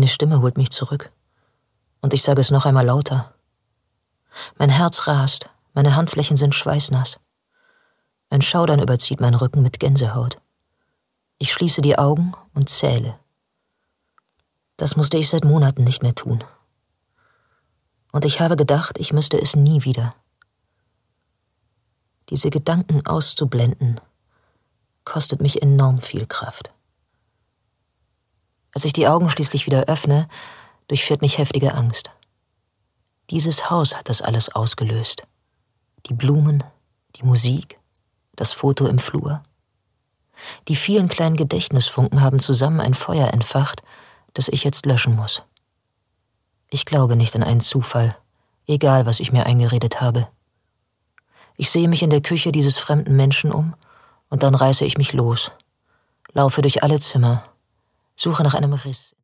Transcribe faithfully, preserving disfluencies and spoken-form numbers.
Eine Stimme holt mich zurück. Und ich sage es noch einmal lauter. Mein Herz rast, meine Handflächen sind schweißnass. Ein Schaudern überzieht meinen Rücken mit Gänsehaut. Ich schließe die Augen und zähle. Das musste ich seit Monaten nicht mehr tun. Und ich habe gedacht, ich müsste es nie wieder. Diese Gedanken auszublenden, kostet mich enorm viel Kraft. Als ich die Augen schließlich wieder öffne, durchfährt mich heftige Angst. Dieses Haus hat das alles ausgelöst. Die Blumen, die Musik, das Foto im Flur. Die vielen kleinen Gedächtnisfunken haben zusammen ein Feuer entfacht, das ich jetzt löschen muss. Ich glaube nicht an einen Zufall, egal was ich mir eingeredet habe. Ich sehe mich in der Küche dieses fremden Menschen um und dann reiße ich mich los, laufe durch alle Zimmer, suche nach einem Riss.